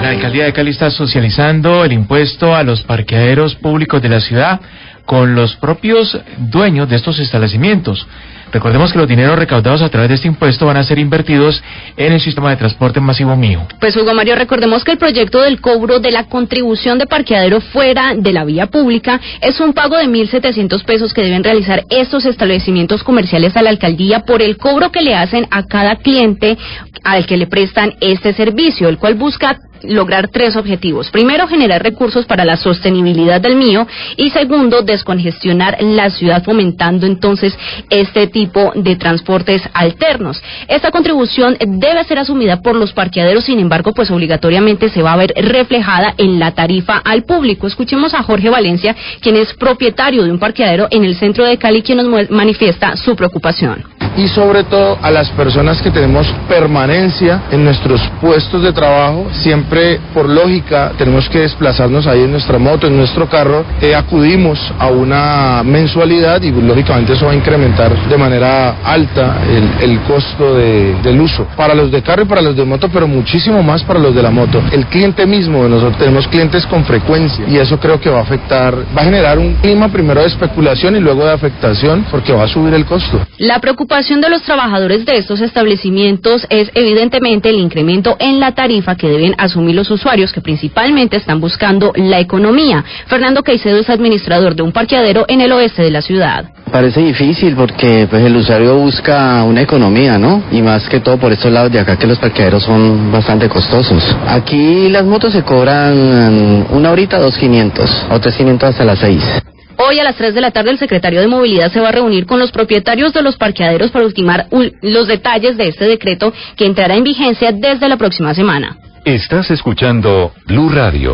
La alcaldía de Cali está socializando el impuesto a los parqueaderos públicos de la ciudad con los propios dueños de estos establecimientos. Recordemos que los dineros recaudados a través de este impuesto van a ser invertidos en el sistema de transporte masivo mío. Pues Hugo Mario, recordemos que el proyecto del cobro de la contribución de parqueadero fuera de la vía pública es un pago de 1.700 pesos que deben realizar estos establecimientos comerciales a la alcaldía por el cobro que le hacen a cada cliente al que le prestan este servicio, el cual busca lograr tres objetivos. Primero, generar recursos para la sostenibilidad del mío, y segundo, descongestionar la ciudad, fomentando entonces este tipo de transportes alternos. Esta contribución debe ser asumida por los parqueaderos, sin embargo, pues obligatoriamente se va a ver reflejada en la tarifa al público. Escuchemos a Jorge Valencia, quien es propietario de un parqueadero en el centro de Cali, quien nos manifiesta su preocupación. Y sobre todo a las personas que tenemos permanencia en nuestros puestos de trabajo, siempre por lógica tenemos que desplazarnos ahí en nuestra moto, en nuestro carro, acudimos a una mensualidad y lógicamente eso va a incrementar de manera alta el costo del uso para los de carro y para los de moto, pero muchísimo más para los de la moto. El cliente mismo, nosotros tenemos clientes con frecuencia y eso creo que va a afectar, va a generar un clima primero de especulación y luego de afectación porque va a subir el costo. La preocupación de los trabajadores de estos establecimientos es evidentemente el incremento en la tarifa que deben asumir los usuarios, que principalmente están buscando la economía. Fernando Caicedo es administrador de un parqueadero en el oeste de la ciudad. Parece difícil porque pues el usuario busca una economía, ¿no? Y más que todo por estos lados de acá, que los parqueaderos son bastante costosos. Aquí las motos se cobran una horita 2.500 o 3.500 hasta las 6. Hoy a las 3 de la tarde el secretario de Movilidad se va a reunir con los propietarios de los parqueaderos para ultimar los detalles de este decreto que entrará en vigencia desde la próxima semana. Estás escuchando Blue Radio.